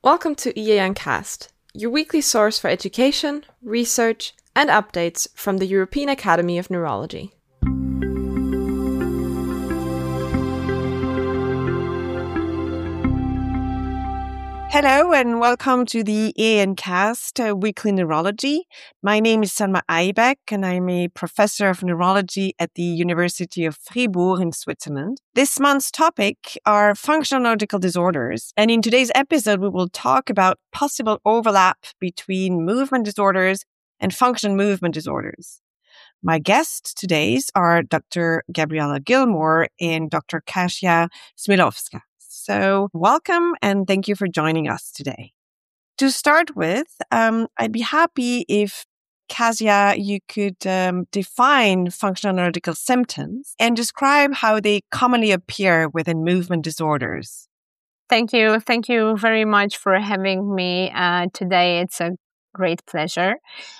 Welcome to EANcast, your weekly source for education, research, and updates from the European Academy of Neurology. Hello and welcome to the EANcast Weekly Neurology. My name is Salma Aibek and I'm a professor of neurology at the University of Fribourg in Switzerland. This month's topic are functional neurological disorders. And in today's episode, we will talk about possible overlap between movement disorders and functional movement disorders. My guests today are Dr. Gabriella Gilmore and Dr. Kasia Smilovska. So welcome and thank you for joining us today. To start with, I'd be happy if, Kasia, you could define functional neurological symptoms and describe how they commonly appear within movement disorders. Thank you. Thank you very much for having me today. It's a great pleasure.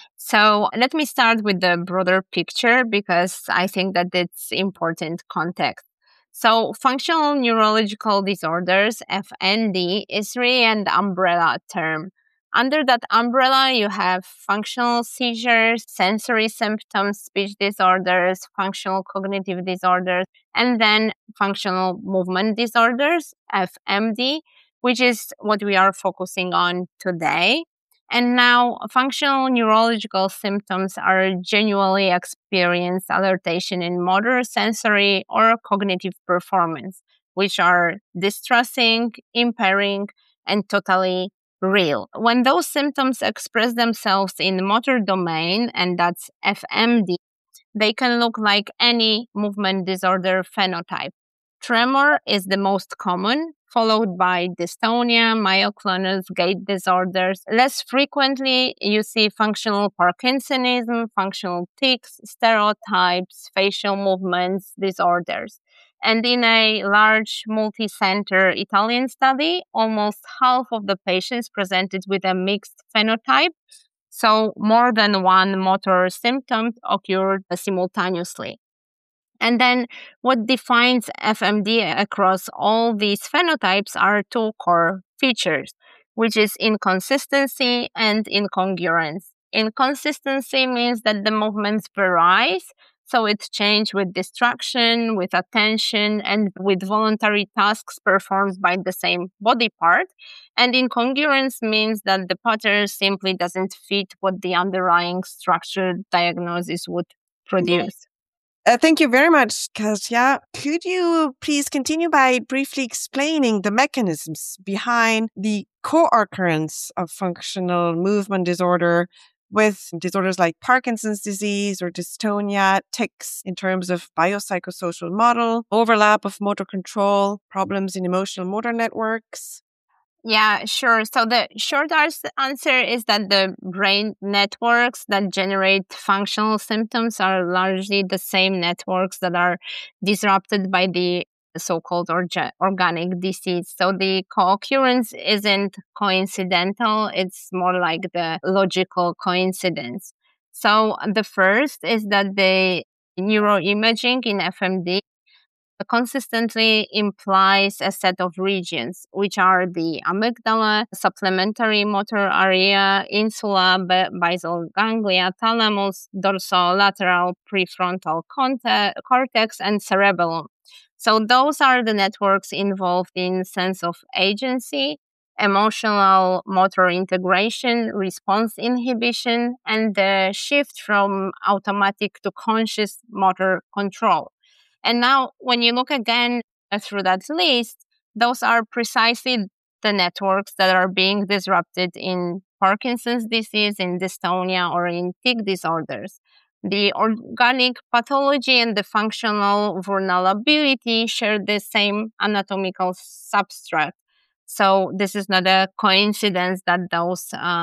So let me start with the broader picture because I think that it's important context. So functional neurological disorders, FND, is really an umbrella term. Under that umbrella, you have functional seizures, sensory symptoms, speech disorders, functional cognitive disorders, and then functional movement disorders, FMD, which is what we are focusing on today. And now, functional neurological symptoms are genuinely experienced alteration in motor, sensory, or cognitive performance, which are distressing, impairing, and totally real. When those symptoms express themselves in the motor domain, and that's FMD, they can look like any movement disorder phenotype. Tremor is the most common, followed by dystonia, myoclonus, gait disorders. Less frequently, you see functional Parkinsonism, functional tics, stereotypes, facial movements disorders. And in a large multi-center Italian study, almost half of the patients presented with a mixed phenotype. So more than one motor symptom occurred simultaneously. And then what defines FMD across all these phenotypes are two core features, which is inconsistency and incongruence. Inconsistency means that the movements varies, so it's changed with distraction, with attention, and with voluntary tasks performed by the same body part. And incongruence means that the pattern simply doesn't fit what the underlying structured diagnosis would produce. Thank you very much, Kasia. Could you please continue by briefly explaining the mechanisms behind the co-occurrence of functional movement disorder with disorders like Parkinson's disease or dystonia, tics in terms of biopsychosocial model, overlap of motor control, problems in emotional motor networks? Yeah, sure. So the short answer is that the brain networks that generate functional symptoms are largely the same networks that are disrupted by the so-called organic disease. So the co-occurrence isn't coincidental. It's more like the logical coincidence. So the first is that the neuroimaging in FMD consistently implies a set of regions, which are the amygdala, supplementary motor area, insula, basal ganglia, thalamus, dorsolateral prefrontal cortex, and cerebellum. So those are the networks involved in sense of agency, emotional motor integration, response inhibition, and the shift from automatic to conscious motor control. And now, when you look again through that list, those are precisely the networks that are being disrupted in Parkinson's disease, in dystonia, or in tic disorders. The organic pathology and the functional vulnerability share the same anatomical substrate. So this is not a coincidence that those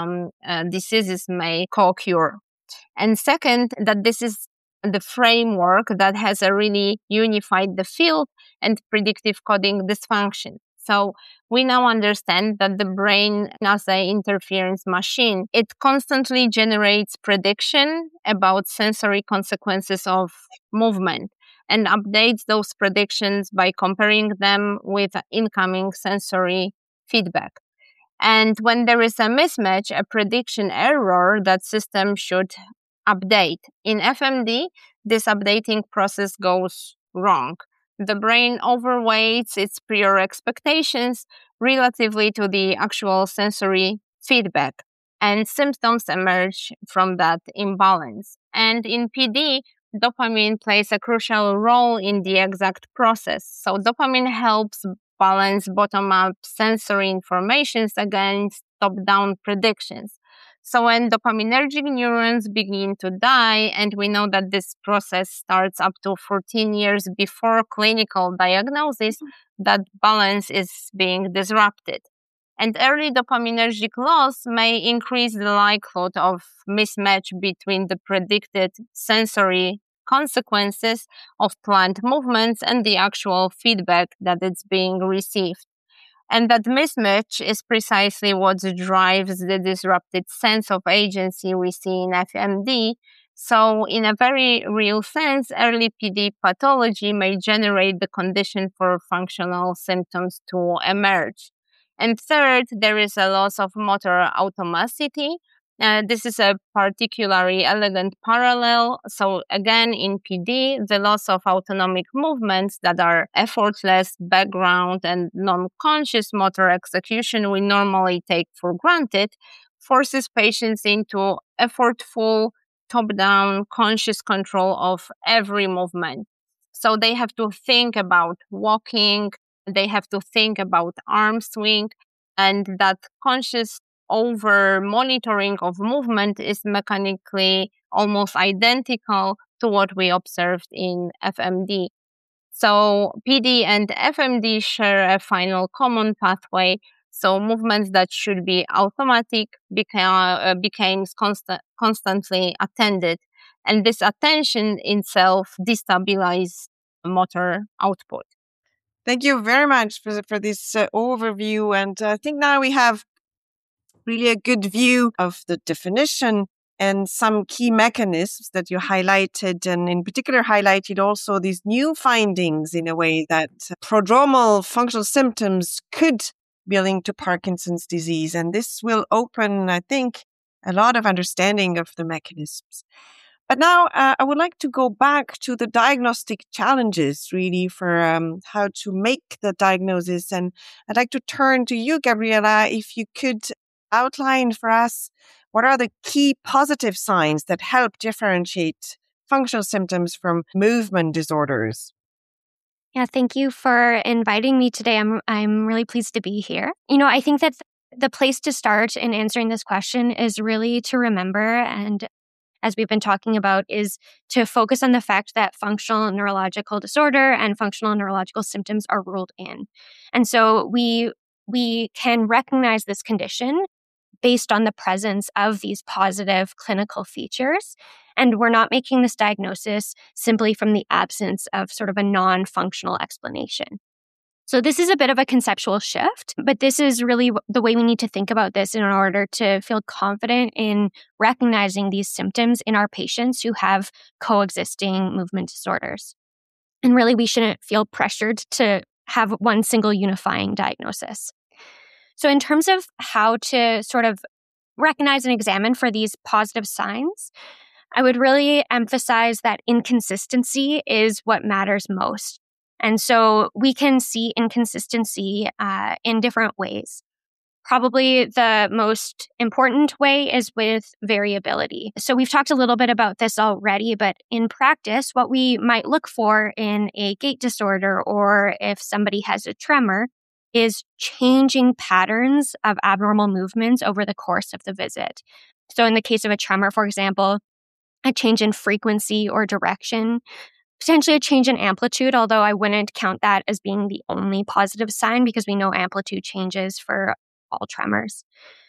diseases may co-occur. And second, that this is the framework that has really unified the field and predictive coding dysfunction. So we now understand that the brain as an interference machine, it constantly generates prediction about sensory consequences of movement and updates those predictions by comparing them with incoming sensory feedback. And when there is a mismatch, a prediction error, that system should update. In FMD, this updating process goes wrong. The brain overweights its prior expectations relatively to the actual sensory feedback, and symptoms emerge from that imbalance. And in PD, dopamine plays a crucial role in the exact process. So dopamine helps balance bottom-up sensory informations against top-down predictions. So when dopaminergic neurons begin to die, and we know that this process starts up to 14 years before clinical diagnosis, that balance is being disrupted. And early dopaminergic loss may increase the likelihood of mismatch between the predicted sensory consequences of planned movements and the actual feedback that it's being received. And that mismatch is precisely what drives the disrupted sense of agency we see in FMD. So, in a very real sense, early PD pathology may generate the condition for functional symptoms to emerge. And third, there is a loss of motor automaticity. This is a particularly elegant parallel. So again, in PD, the loss of autonomic movements that are effortless, background, and non-conscious motor execution we normally take for granted forces patients into effortful, top-down, conscious control of every movement. So they have to think about walking, they have to think about arm swing, and that conscious over monitoring of movement is mechanically almost identical to what we observed in FMD. So PD and FMD share a final common pathway. So movements that should be automatic became constantly attended. And this attention itself destabilizes motor output. Thank you very much for this overview. And I think now we have really a good view of the definition and some key mechanisms that you highlighted, and in particular highlighted also these new findings in a way that prodromal functional symptoms could be linked to Parkinson's disease. And this will open, I think, a lot of understanding of the mechanisms. But now I would like to go back to the diagnostic challenges, really, for how to make the diagnosis. And I'd like to turn to you, Gabriela, if you could outline for us what are the key positive signs that help differentiate functional symptoms from movement disorders. Yeah, thank you for inviting me today. I'm really pleased to be here. I think that the place to start in answering this question is really to remember, and as we've been talking about, is to focus on the fact that functional neurological disorder and functional neurological symptoms are ruled in. And so we can recognize this condition based on the presence of these positive clinical features. And we're not making this diagnosis simply from the absence of sort of a non-functional explanation. So this is a bit of a conceptual shift, but this is really the way we need to think about this in order to feel confident in recognizing these symptoms in our patients who have coexisting movement disorders. And really, we shouldn't feel pressured to have one single unifying diagnosis. So in terms of how to sort of recognize and examine for these positive signs, I would really emphasize that inconsistency is what matters most. And so we can see inconsistency in different ways. Probably the most important way is with variability. So we've talked a little bit about this already, but in practice, what we might look for in a gait disorder or if somebody has a tremor is changing patterns of abnormal movements over the course of the visit. So in the case of a tremor, for example, a change in frequency or direction, potentially a change in amplitude, although I wouldn't count that as being the only positive sign because we know amplitude changes for all tremors.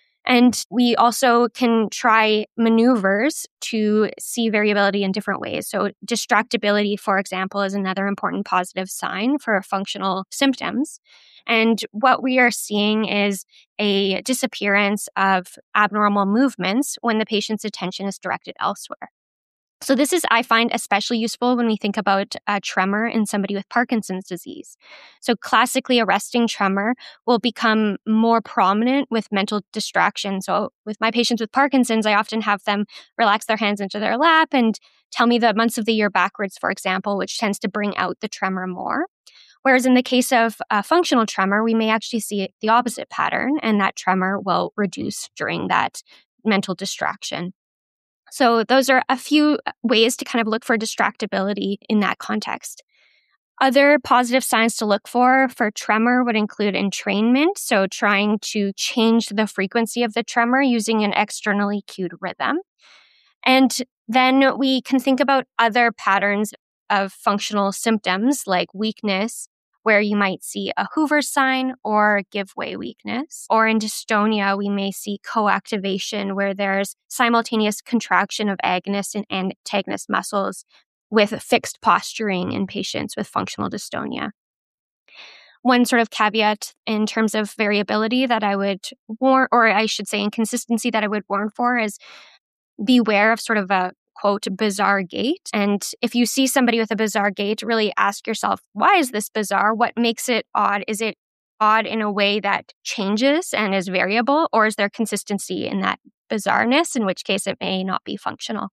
And we also can try maneuvers to see variability in different ways. So distractibility, for example, is another important positive sign for functional symptoms. And what we are seeing is a disappearance of abnormal movements when the patient's attention is directed elsewhere. So this is, I find, especially useful when we think about a tremor in somebody with Parkinson's disease. So classically, a resting tremor will become more prominent with mental distraction. So with my patients with Parkinson's, I often have them relax their hands into their lap and tell me the months of the year backwards, for example, which tends to bring out the tremor more. Whereas in the case of a functional tremor, we may actually see the opposite pattern, and that tremor will reduce during that mental distraction. So those are a few ways to kind of look for distractibility in that context. Other positive signs to look for tremor would include entrainment, so trying to change the frequency of the tremor using an externally cued rhythm. And then we can think about other patterns of functional symptoms like weakness, where you might see a Hoover sign or give way weakness. Or in dystonia, we may see coactivation, where there's simultaneous contraction of agonist and antagonist muscles with fixed posturing in patients with functional dystonia. One sort of caveat in terms of variability that I would warn, or I should say inconsistency that I would warn for, is beware of sort of a quote, bizarre gait. And if you see somebody with a bizarre gait, really ask yourself, why is this bizarre? What makes it odd? Is it odd in a way that changes and is variable, or is there consistency in that bizarreness, in which case it may not be functional?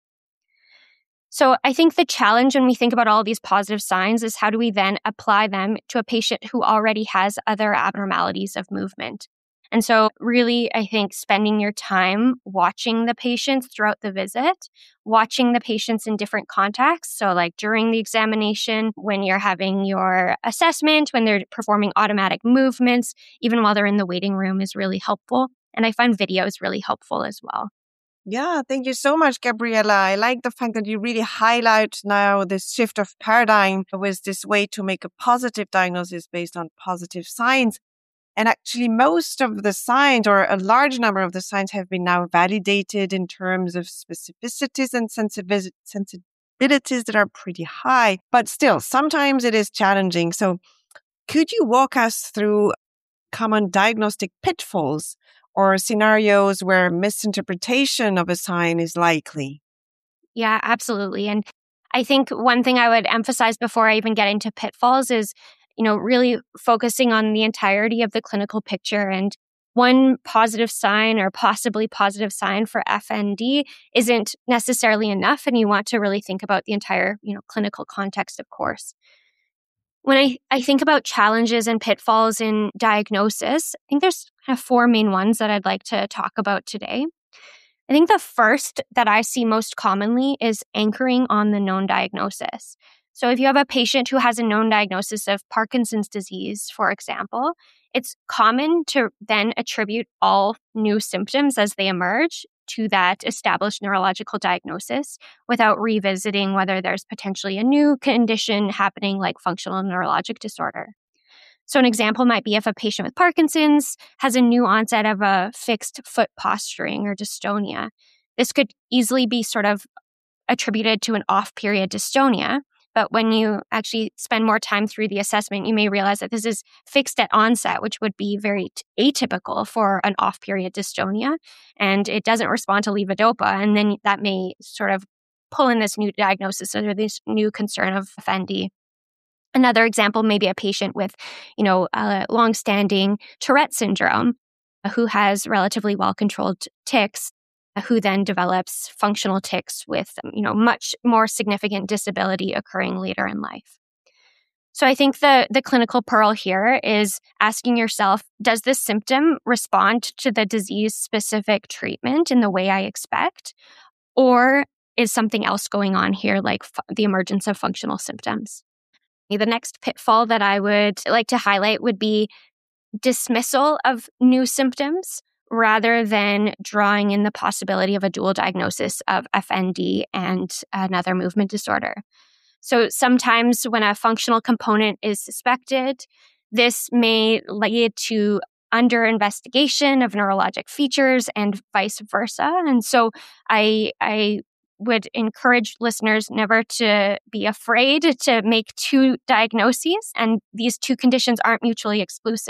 So I think the challenge when we think about all these positive signs is how do we then apply them to a patient who already has other abnormalities of movement? And so really, I think spending your time watching the patients throughout the visit, watching the patients in different contexts. So like during the examination, when you're having your assessment, when they're performing automatic movements, even while they're in the waiting room is really helpful. And I find video is really helpful as well. Yeah, thank you so much, Gabriela. I like the fact that you really highlight now this shift of paradigm with this way to make a positive diagnosis based on positive signs. And actually, most of the signs, or a large number of the signs, have been now validated in terms of specificities and sensibilities that are pretty high. But still, sometimes it is challenging. So could you walk us through common diagnostic pitfalls or scenarios where misinterpretation of a sign is likely? Yeah, absolutely. And I think one thing I would emphasize before I even get into pitfalls is really focusing on the entirety of the clinical picture. And one positive sign or possibly positive sign for FND isn't necessarily enough. And you want to really think about the entire, clinical context, of course. When I think about challenges and pitfalls in diagnosis, I think there's kind of four main ones that I'd like to talk about today. I think the first that I see most commonly is anchoring on the known diagnosis. So if you have a patient who has a known diagnosis of Parkinson's disease, for example, it's common to then attribute all new symptoms as they emerge to that established neurological diagnosis without revisiting whether there's potentially a new condition happening like functional neurologic disorder. So an example might be if a patient with Parkinson's has a new onset of a fixed foot posturing or dystonia. This could easily be sort of attributed to an off-period dystonia. But when you actually spend more time through the assessment, you may realize that this is fixed at onset, which would be very atypical for an off-period dystonia. And it doesn't respond to levodopa. And then that may sort of pull in this new diagnosis or this new concern of FND. Another example may be a patient with, a long-standing Tourette syndrome who has relatively well-controlled tics, who then develops functional tics with, much more significant disability occurring later in life. So I think the clinical pearl here is asking yourself, does this symptom respond to the disease-specific treatment in the way I expect? Or is something else going on here, like the emergence of functional symptoms? The next pitfall that I would like to highlight would be dismissal of new symptoms, rather than drawing in the possibility of a dual diagnosis of FND and another movement disorder. So sometimes when a functional component is suspected, this may lead to under-investigation of neurologic features and vice versa. And so I would encourage listeners never to be afraid to make two diagnoses, and these two conditions aren't mutually exclusive.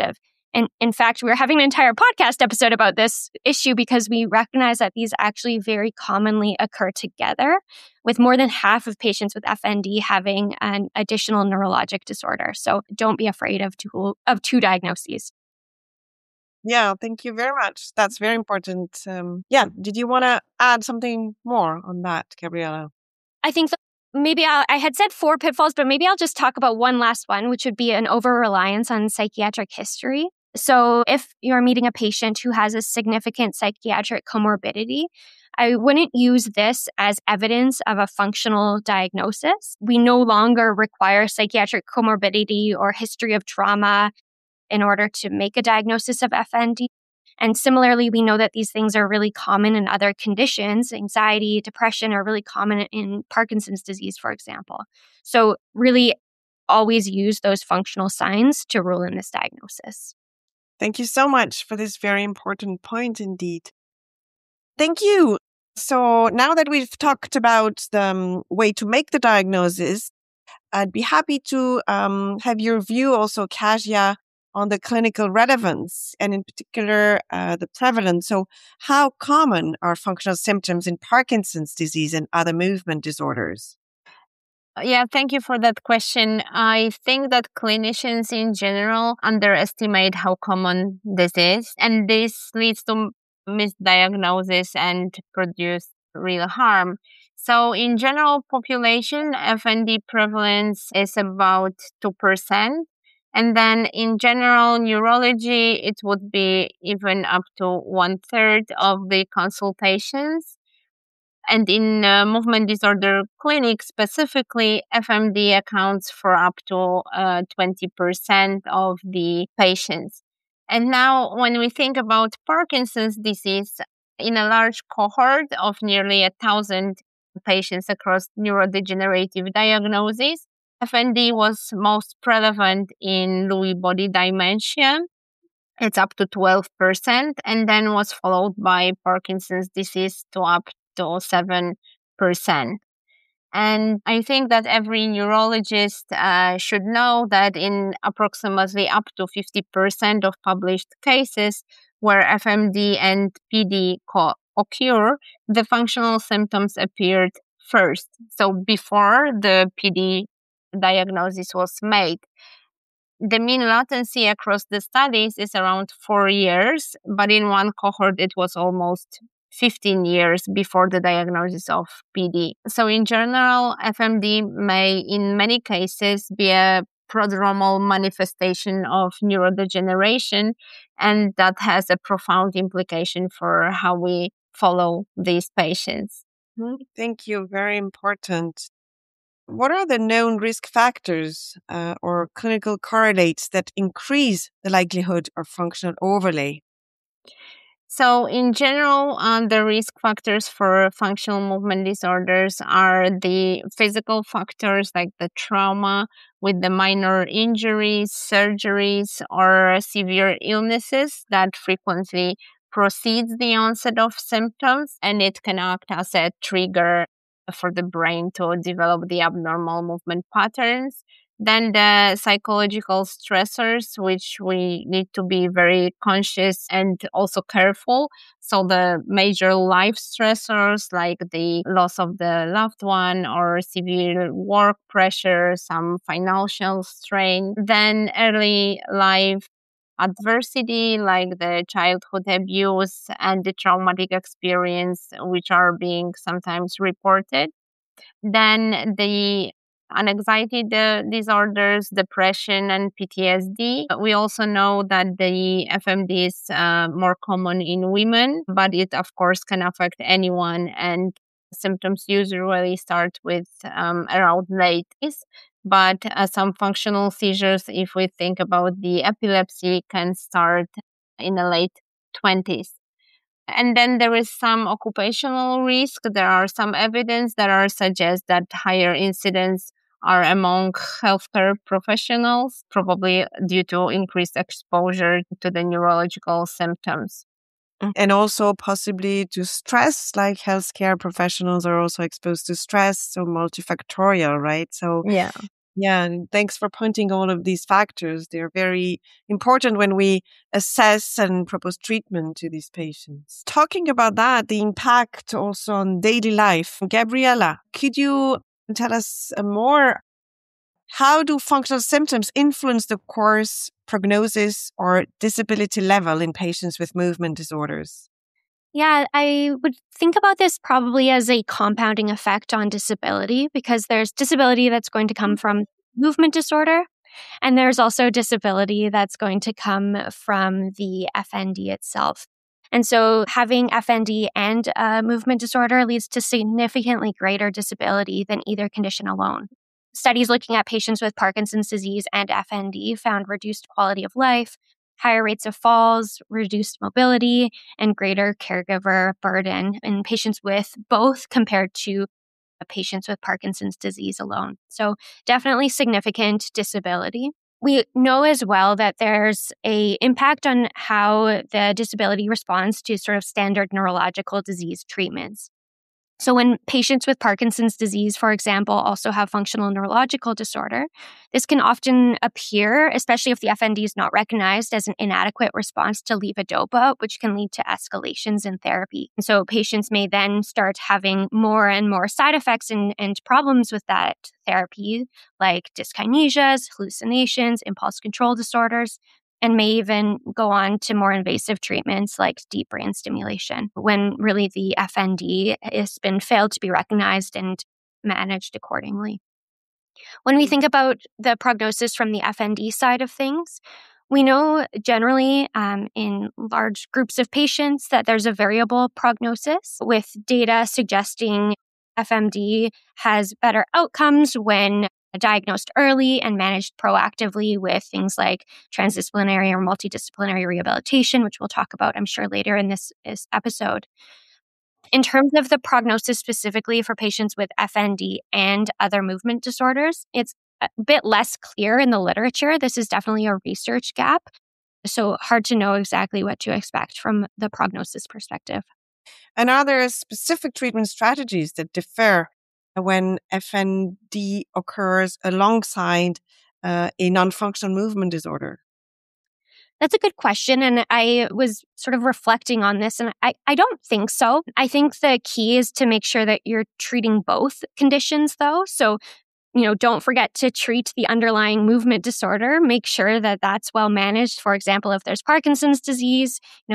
And in fact, we're having an entire podcast episode about this issue because we recognize that these actually very commonly occur together, with more than half of patients with FND having an additional neurologic disorder. So don't be afraid of two diagnoses. Yeah, thank you very much. That's very important. Did you want to add something more on that, Gabriela? I think maybe I had said 4 pitfalls, but maybe I'll just talk about one last one, which would be an over-reliance on psychiatric history. So if you're meeting a patient who has a significant psychiatric comorbidity, I wouldn't use this as evidence of a functional diagnosis. We no longer require psychiatric comorbidity or history of trauma in order to make a diagnosis of FND. And similarly, we know that these things are really common in other conditions. Anxiety, depression are really common in Parkinson's disease, for example. So really always use those functional signs to rule in this diagnosis. Thank you so much for this very important point indeed. Thank you. So now that we've talked about the way to make the diagnosis, I'd be happy to have your view also, Kasia, on the clinical relevance and in particular the prevalence. So how common are functional symptoms in Parkinson's disease and other movement disorders? Yeah, thank you for that question. I think that clinicians in general underestimate how common this is, and this leads to misdiagnosis and produce real harm. So in general population, FND prevalence is about 2%. And then in general neurology, it would be even up to 1/3 of the consultations. And in movement disorder clinics specifically, FMD accounts for up to 20% of the patients. And now when we think about Parkinson's disease, in a large cohort of nearly 1,000 patients across neurodegenerative diagnoses, FND was most prevalent in Lewy body dementia. It's up to 12%, and then was followed by Parkinson's disease to up to 7%. And I think that every neurologist should know that in approximately up to 50% of published cases where FMD and PD occur, the functional symptoms appeared first. So before the PD diagnosis was made. The mean latency across the studies is around 4 years, but in one cohort it was almost 15 years before the diagnosis of PD. So in general, FMD may in many cases be a prodromal manifestation of neurodegeneration, and that has a profound implication for how we follow these patients. Thank you. Very important. What are the known risk factors or clinical correlates that increase the likelihood of functional overlay? So in general, the risk factors for functional movement disorders are the physical factors like the trauma with the minor injuries, surgeries, or severe illnesses that frequently precedes the onset of symptoms, and it can act as a trigger for the brain to develop the abnormal movement patterns. Then the psychological stressors, which we need to be very conscious and also careful. So the major life stressors like the loss of the loved one or severe work pressure, some financial strain. Then early life adversity like the childhood abuse and the traumatic experience, which are being sometimes reported. Then the anxiety disorders, depression, and PTSD. We also know that the FMD is more common in women, but it, of course, can affect anyone. And symptoms usually start with around late. But some functional seizures, if we think about the epilepsy, can start in the late 20s. And then there is some occupational risk. There are some evidence that suggests that higher incidence are among healthcare professionals, probably due to increased exposure to the neurological symptoms. And also possibly to stress, like healthcare professionals are also exposed to stress, so multifactorial, right? So yeah, Yeah, and thanks for pointing all of these factors. They're very important when we assess and propose treatment to these patients. Talking about that, the impact also on daily life. Gabriella, could you tell us more? How do functional symptoms influence the course, prognosis, or disability level in patients with movement disorders? Yeah, I would think about this probably as a compounding effect on disability, because there's disability that's going to come from movement disorder, and there's also disability that's going to come from the FND itself. And so having FND and movement disorder leads to significantly greater disability than either condition alone. Studies looking at patients with Parkinson's disease and FND found reduced quality of life, higher rates of falls, reduced mobility, and greater caregiver burden in patients with both compared to patients with Parkinson's disease alone. So definitely significant disability. We know as well that there's a impact on how the disability responds to sort of standard neurological disease treatments. So when patients with Parkinson's disease, for example, also have functional neurological disorder, this can often appear, especially if the FND is not recognized, as an inadequate response to levodopa, which can lead to escalations in therapy. And so patients may then start having more and more side effects and problems with that therapy, like dyskinesias, hallucinations, impulse control disorders, and may even go on to more invasive treatments like deep brain stimulation, when really the FND has been failed to be recognized and managed accordingly. When we think about the prognosis from the FND side of things, we know generally in large groups of patients that there's a variable prognosis, with data suggesting FMD has better outcomes when diagnosed early and managed proactively with things like transdisciplinary or multidisciplinary rehabilitation, which we'll talk about, I'm sure, later in this episode. In terms of the prognosis specifically for patients with FND and other movement disorders, it's a bit less clear in the literature. This is definitely a research gap, so hard to know exactly what to expect from the prognosis perspective. And are there specific treatment strategies that differ when FND occurs alongside a non-functional movement disorder? That's a good question. And I was sort of reflecting on this, and I don't think so. I think the key is to make sure that you're treating both conditions, though. So, don't forget to treat the underlying movement disorder. Make sure that that's well managed. For example, if there's Parkinson's disease,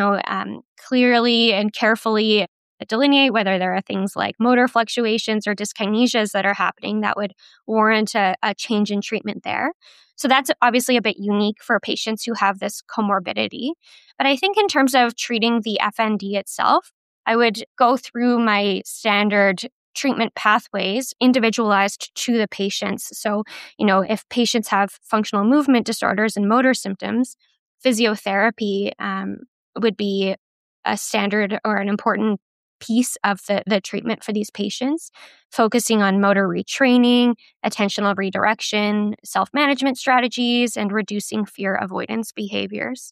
clearly and carefully delineate whether there are things like motor fluctuations or dyskinesias that are happening that would warrant a change in treatment there. So that's obviously a bit unique for patients who have this comorbidity. But I think in terms of treating the FND itself, I would go through my standard treatment pathways individualized to the patients. So, if patients have functional movement disorders and motor symptoms, physiotherapy would be a standard or an important piece of the treatment for these patients, focusing on motor retraining, attentional redirection, self-management strategies, and reducing fear avoidance behaviors.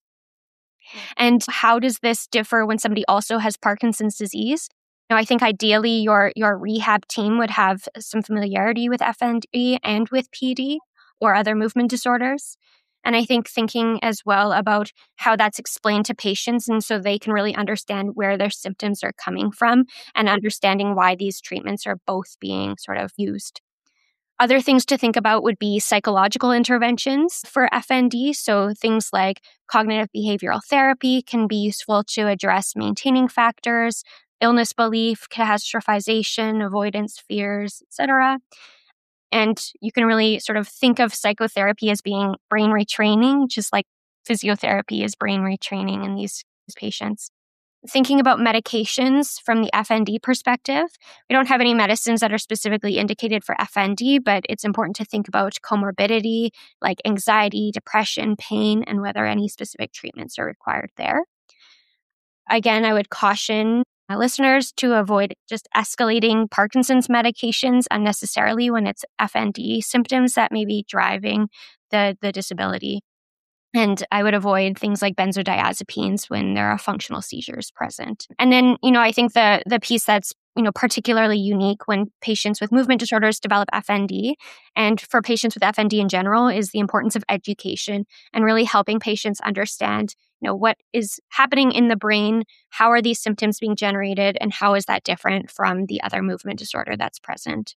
And how does this differ when somebody also has Parkinson's disease? I think ideally your rehab team would have some familiarity with FND and with PD or other movement disorders. And I think thinking as well about how that's explained to patients, and so they can really understand where their symptoms are coming from and understanding why these treatments are both being sort of used. Other things to think about would be psychological interventions for FND. So things like cognitive behavioral therapy can be useful to address maintaining factors, illness belief, catastrophization, avoidance, fears, etc. And you can really sort of think of psychotherapy as being brain retraining, just like physiotherapy is brain retraining in these patients. Thinking about medications from the FND perspective, we don't have any medicines that are specifically indicated for FND, but it's important to think about comorbidity like anxiety, depression, pain, and whether any specific treatments are required there. Again, I would caution listeners to avoid just escalating Parkinson's medications unnecessarily when it's FND symptoms that may be driving the disability. And I would avoid things like benzodiazepines when there are functional seizures present. And then, I think the piece that's particularly unique when patients with movement disorders develop FND. And for patients with FND in general is the importance of education and really helping patients understand, what is happening in the brain, how are these symptoms being generated, and how is that different from the other movement disorder that's present.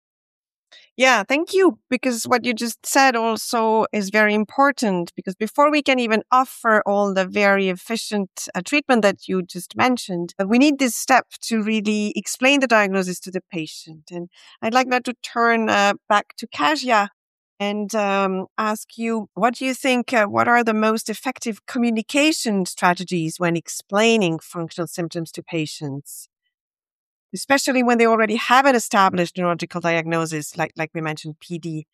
Yeah, thank you. Because what you just said also is very important, because before we can even offer all the very efficient treatment that you just mentioned, we need this step to really explain the diagnosis to the patient. And I'd like now to turn back to Kasia and ask you, what do you think, what are the most effective communication strategies when explaining functional symptoms to patients? Especially when they already have an established neurological diagnosis, like we mentioned, PD.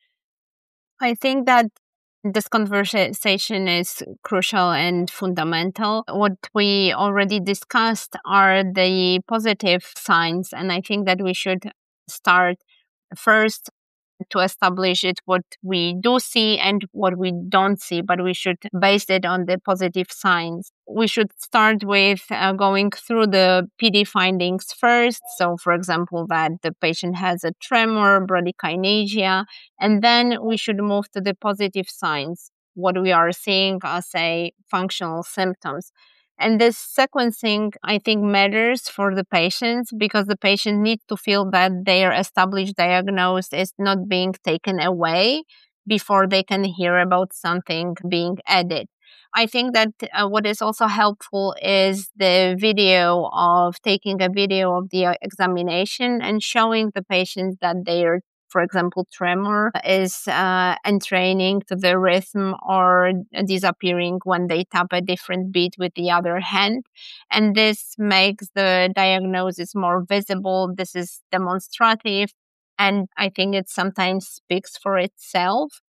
I think that this conversation is crucial and fundamental. What we already discussed are the positive signs, and I think that we should start first to establish it what we do see and what we don't see, but we should base it on the positive signs. We should start with going through the PD findings first. So, for example, that the patient has a tremor, bradykinesia, and then we should move to the positive signs, what we are seeing as a functional symptoms. And this sequencing, I think, matters for the patients because the patient needs to feel that their established diagnosis is not being taken away before they can hear about something being added. I think that what is also helpful is the video of taking a video of the examination and showing the patient that their, for example, tremor is entraining to the rhythm or disappearing when they tap a different beat with the other hand. And this makes the diagnosis more visible. This is demonstrative. And I think it sometimes speaks for itself.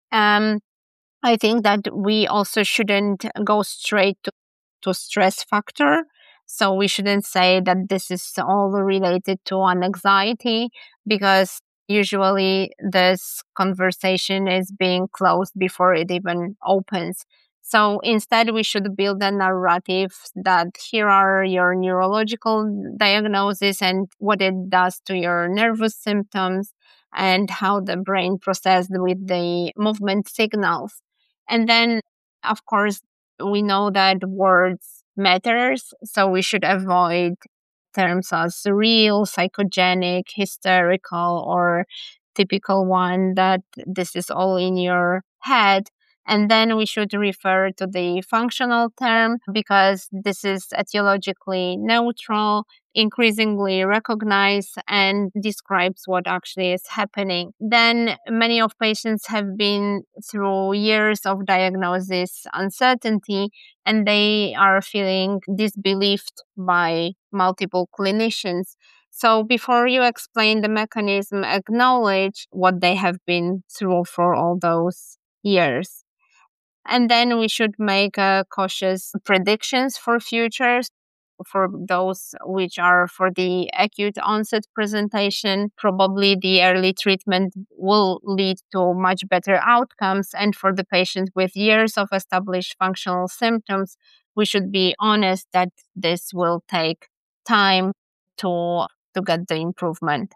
I think that we also shouldn't go straight to stress factor. So we shouldn't say that this is all related to an anxiety because usually this conversation is being closed before it even opens. So instead, we should build a narrative that here are your neurological diagnoses and what it does to your nervous symptoms and how the brain processes with the movement signals. And then, of course, we know that words matters, so we should avoid terms as real, psychogenic, hysterical, or typical one that this is all in your head. And then we should refer to the functional term because this is etiologically neutral, increasingly recognized, and describes what actually is happening. Then many of patients have been through years of diagnosis uncertainty and they are feeling disbelieved by multiple clinicians. So before you explain the mechanism, acknowledge what they have been through for all those years. And then we should make cautious predictions for futures. For those which are for the acute onset presentation, probably the early treatment will lead to much better outcomes. And for the patient with years of established functional symptoms, we should be honest that this will take time to get the improvement.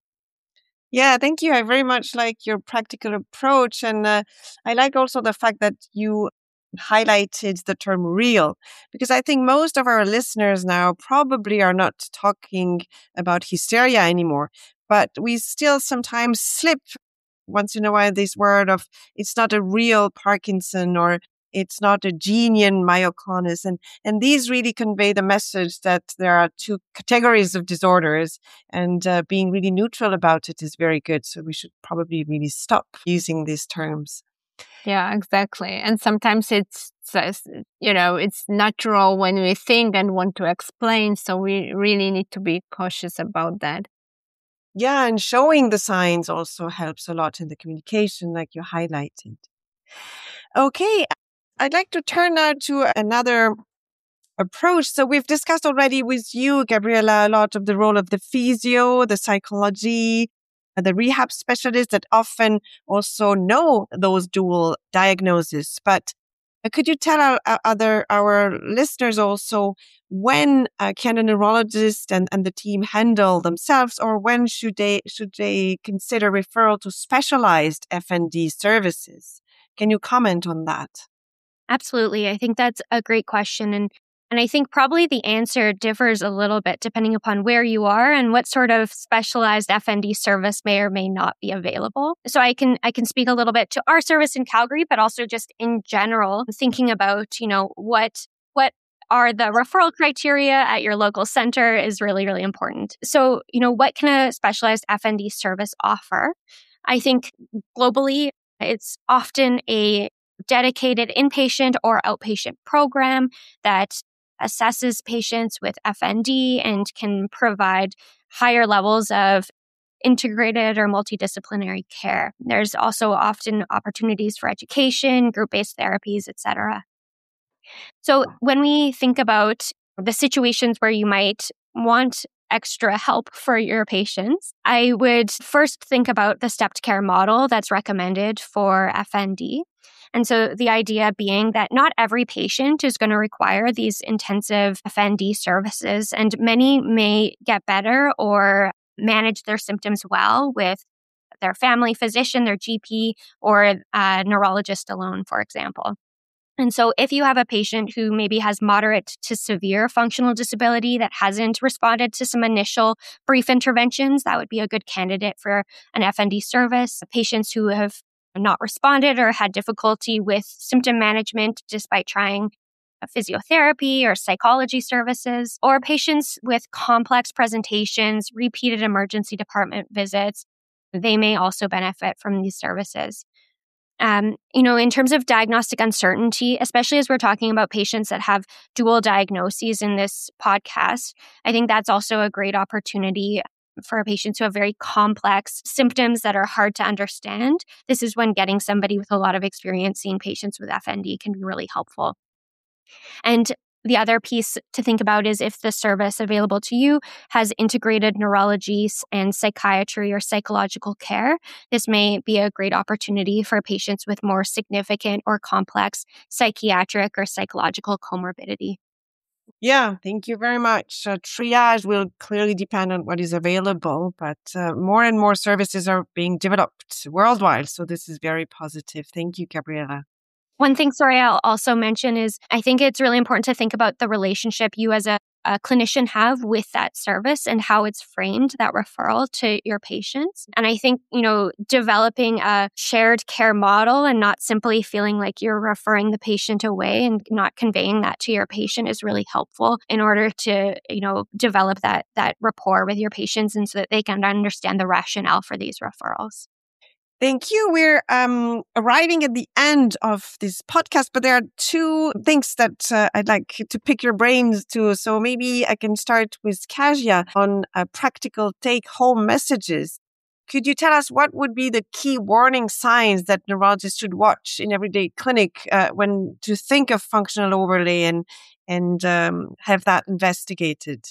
Yeah, thank you. I very much like your practical approach. And I like also the fact that you highlighted the term real, because I think most of our listeners now probably are not talking about hysteria anymore, but we still sometimes slip once in a while this word of it's not a real Parkinson or it's not a genuine myoclonus. And these really convey the message that there are two categories of disorders and being really neutral about it is very good. So we should probably really stop using these terms. Yeah, exactly. And sometimes it's natural when we think and want to explain. So we really need to be cautious about that. Yeah, and showing the signs also helps a lot in the communication, like you highlighted. Okay, I'd like to turn now to another approach. So we've discussed already with you, Gabriela, a lot of the role of the physio, the psychology, the rehab specialists that often also know those dual diagnoses. But Could you tell our listeners also when can a neurologist and the team handle themselves, or when should they consider referral to specialized FND services? Can you comment on that? Absolutely. I think that's a great question. And I think probably the answer differs a little bit depending upon where you are and what sort of specialized FND service may or may not be available. So I can speak a little bit to our service in Calgary, but also just in general, thinking about, what are the referral criteria at your local center is really, really important. So, what can a specialized FND service offer? I think globally, it's often a dedicated inpatient or outpatient program that assesses patients with FND and can provide higher levels of integrated or multidisciplinary care. There's also often opportunities for education, group-based therapies, etc. So when we think about the situations where you might want extra help for your patients, I would first think about the stepped care model that's recommended for FND. And so the idea being that not every patient is going to require these intensive FND services, and many may get better or manage their symptoms well with their family physician, their GP, or a neurologist alone, for example. And so if you have a patient who maybe has moderate to severe functional disability that hasn't responded to some initial brief interventions, that would be a good candidate for an FND service. Patients who have not responded or had difficulty with symptom management despite trying physiotherapy or psychology services, or patients with complex presentations, repeated emergency department visits, they may also benefit from these services. In terms of diagnostic uncertainty, especially as we're talking about patients that have dual diagnoses in this podcast, I think that's also a great opportunity for patients who have very complex symptoms that are hard to understand. This is when getting somebody with a lot of experience seeing patients with FND can be really helpful. And the other piece to think about is if the service available to you has integrated neurology and psychiatry or psychological care, this may be a great opportunity for patients with more significant or complex psychiatric or psychological comorbidity. Yeah, thank you very much. Triage will clearly depend on what is available, but more and more services are being developed worldwide. So this is very positive. Thank you, Gabriela. One thing, sorry, I'll also mention is I think it's really important to think about the relationship you as a clinician have with that service and how it's framed, that referral to your patients. And I think, developing a shared care model and not simply feeling like you're referring the patient away and not conveying that to your patient is really helpful in order to, develop that rapport with your patients and so that they can understand the rationale for these referrals. Thank you. We're arriving at the end of this podcast, but there are two things that I'd like to pick your brains to. So maybe I can start with Kasia on practical take-home messages. Could you tell us what would be the key warning signs that neurologists should watch in everyday clinic when to think of functional overlay and have that investigated?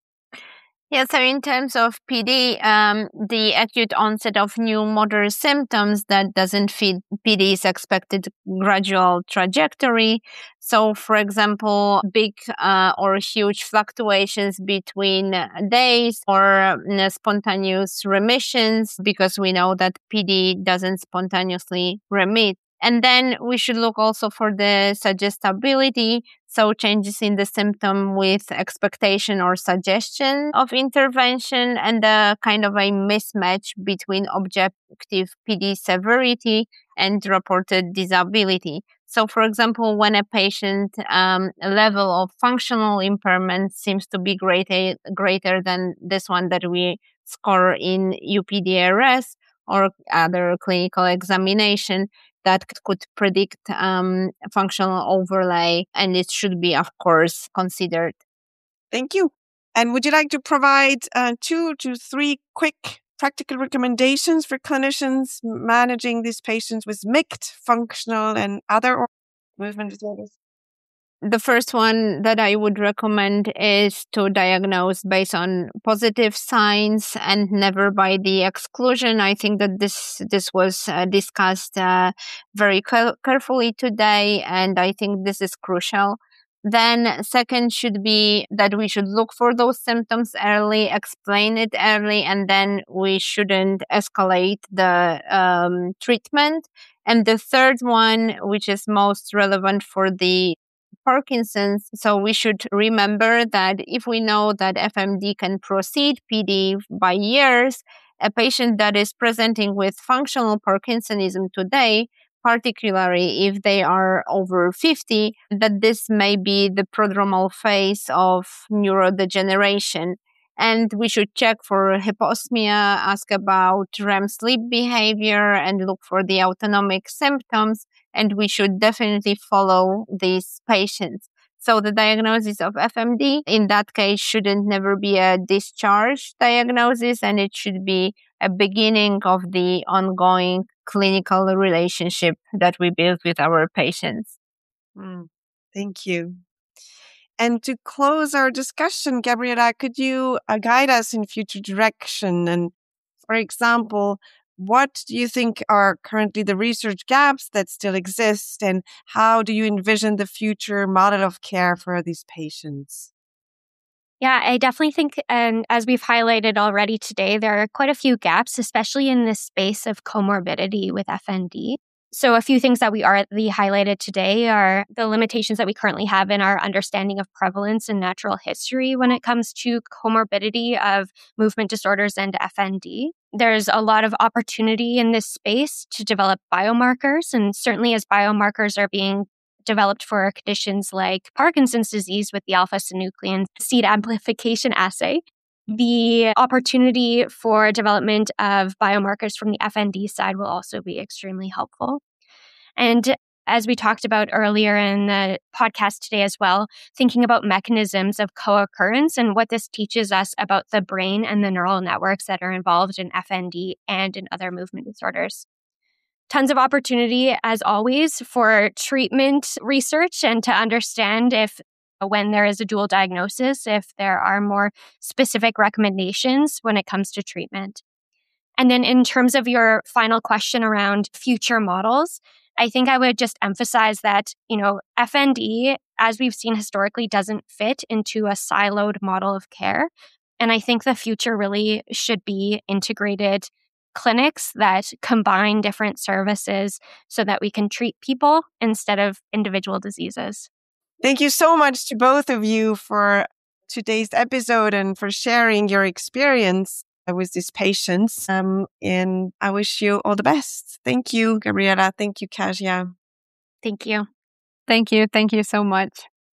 Yeah, so in terms of PD, the acute onset of new motor symptoms that doesn't fit PD's expected gradual trajectory. So, for example, big or huge fluctuations between days or spontaneous remissions, because we know that PD doesn't spontaneously remit. And then we should look also for the suggestibility, so changes in the symptom with expectation or suggestion of intervention, and a kind of a mismatch between objective PD severity and reported disability. So, for example, when a patient level of functional impairment seems to be greater than this one that we score in UPDRS or other clinical examination, that could predict functional overlay, and it should be, of course, considered. Thank you. And would you like to provide 2 to 3 quick practical recommendations for clinicians managing these patients with mixed functional and other movement disorders? The first one that I would recommend is to diagnose based on positive signs and never by the exclusion. I think that this was discussed very carefully today, and I think this is crucial. Then second should be that we should look for those symptoms early, explain it early, and then we shouldn't escalate the treatment. And the third one, which is most relevant for the Parkinson's, so we should remember that if we know that FMD can precede PD by years, a patient that is presenting with functional Parkinsonism today, particularly if they are over 50, that this may be the prodromal phase of neurodegeneration. And we should check for hyposmia, ask about REM sleep behavior, and look for the autonomic symptoms. And we should definitely follow these patients. So the diagnosis of FMD in that case shouldn't never be a discharge diagnosis, and it should be a beginning of the ongoing clinical relationship that we build with our patients. Thank you. And to close our discussion, Gabriela, could you guide us in future direction? And for example, what do you think are currently the research gaps that still exist? And how do you envision the future model of care for these patients? Yeah, I definitely think, and as we've highlighted already today, there are quite a few gaps, especially in this space of comorbidity with FND. So a few things that we already highlighted today are the limitations that we currently have in our understanding of prevalence and natural history when it comes to comorbidity of movement disorders and FND. There's a lot of opportunity in this space to develop biomarkers, and certainly as biomarkers are being developed for conditions like Parkinson's disease with the alpha-synuclein seed amplification assay, the opportunity for development of biomarkers from the FND side will also be extremely helpful. And as we talked about earlier in the podcast today as well, thinking about mechanisms of co-occurrence and what this teaches us about the brain and the neural networks that are involved in FND and in other movement disorders. Tons of opportunity, as always, for treatment research and to understand if when there is a dual diagnosis, if there are more specific recommendations when it comes to treatment. And then in terms of your final question around future models, I think I would just emphasize that, FND, as we've seen historically, doesn't fit into a siloed model of care. And I think the future really should be integrated clinics that combine different services so that we can treat people instead of individual diseases. Thank you so much to both of you for today's episode and for sharing your experience with these patients. And I wish you all the best. Thank you, Gabriela. Thank you, Kasia. Thank you. Thank you. Thank you so much.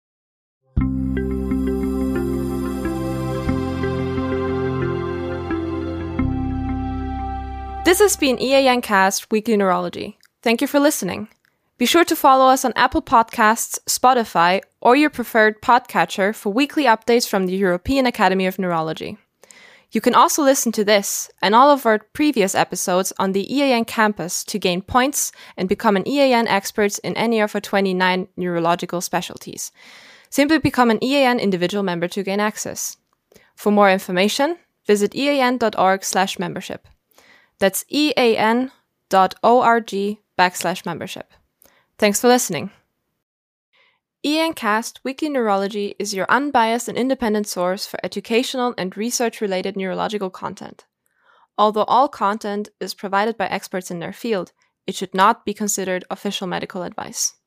This has been EAN Cast Weekly Neurology. Thank you for listening. Be sure to follow us on Apple Podcasts, Spotify, or your preferred podcatcher for weekly updates from the European Academy of Neurology. You can also listen to this and all of our previous episodes on the EAN campus to gain points and become an EAN expert in any of our 29 neurological specialties. Simply become an EAN individual member to gain access. For more information, visit ean.org/membership. That's ean.org/membership. Thanks for listening. EAN Cast Weekly Neurology is your unbiased and independent source for educational and research-related neurological content. Although all content is provided by experts in their field, it should not be considered official medical advice.